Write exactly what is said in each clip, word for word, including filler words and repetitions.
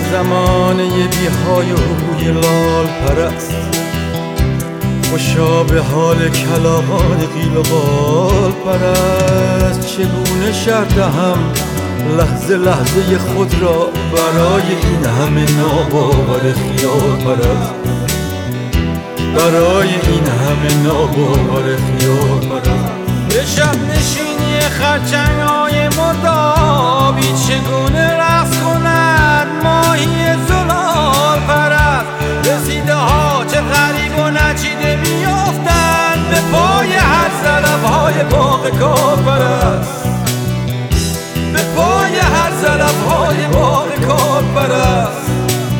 زمانه بی‌های و روی لال پرست، خوشا به حال کلاغان قیل و قال پرست. چگونه شرط دهم لحظه لحظه خود را برای این همه ناباور خیال پرست، برای این همه ناباور خیال پرست. به شب نشینی خرچنگ‌های مردابی چگونه رقص کند ماهی زلال پرست. رسیده ها چه غریب و نچیده میافتند به پای هر زلف‌های باغ کال پرست، به پای هر زلف‌های باغ کال پرست.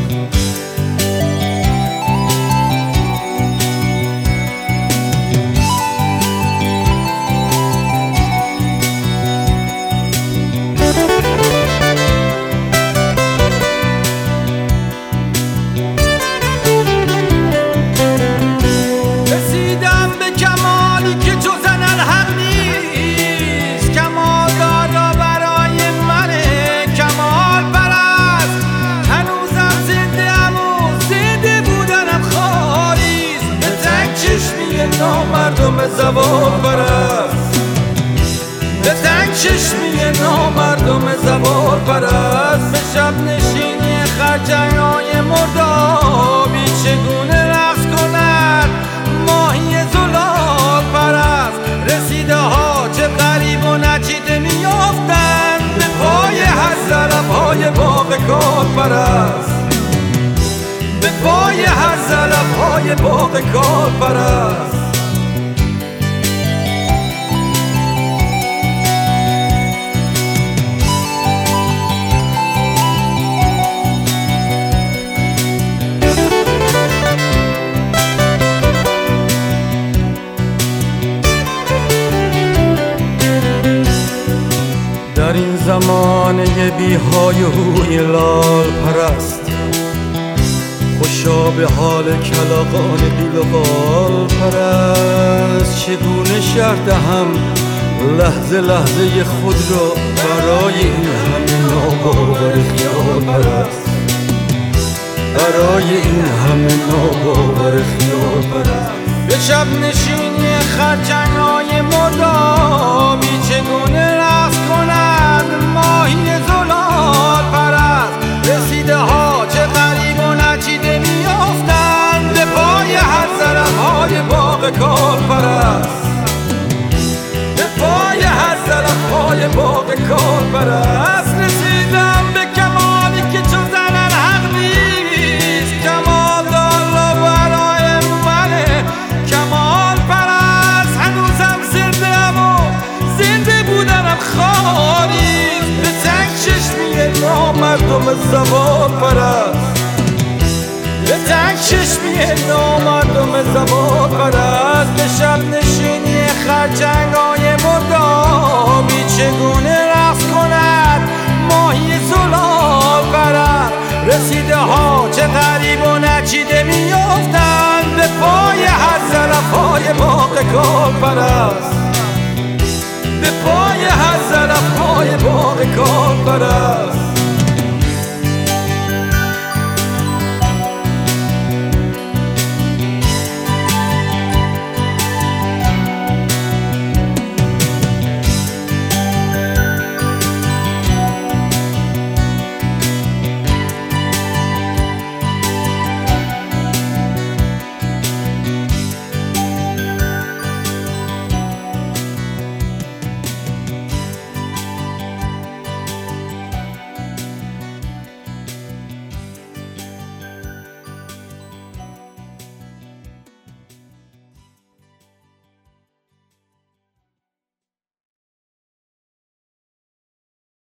نامردم زوال پرست، به تنگ چشمی نامردم زوال پرست. به شب نشینی خرچنگ‌های مردابی چگونه رقص کند ماهی زلال پرست. رسیده ها چه غریب و نچیده میافتند به پای هر زلف‌های باغ کال پرست، به پای هر زلف‌های باغ کال پرست. در این زمانه بی‌های و روی لال پرست، خوشا به حال کلاغان قیل و قال پرست. چگونه شرط دهم لحظه لحظه خود را برای این همه ناباور خیال پرست، برای این همه ناباور خیال پرست. به شب نشینی خرچنگ‌های مردابی چگونه رقص کند ماهی زلال پرست. رسیده ها چه غریب و نچیده میافتند به پای هر زلف‌های باغ کال پرست، به پای هر زلف‌های باغ کال پرست. رسیدم به کمالی که چو زنن حق نیست، کمال دالا برای منه کمال پرست. هنوزم زنده ام و زنده بودنم خواریست، به تنگ چشمی نامردم زوال پرست، به تنگ چشمی نامردم زوال پرست. به شب نشینی خرچنگ‌های مردابی چگونه رقص کند ماهی زلال پرست. رسیده ها چه غریب و نچیده میافتند به پای هر زلف‌های باغ کال پرست.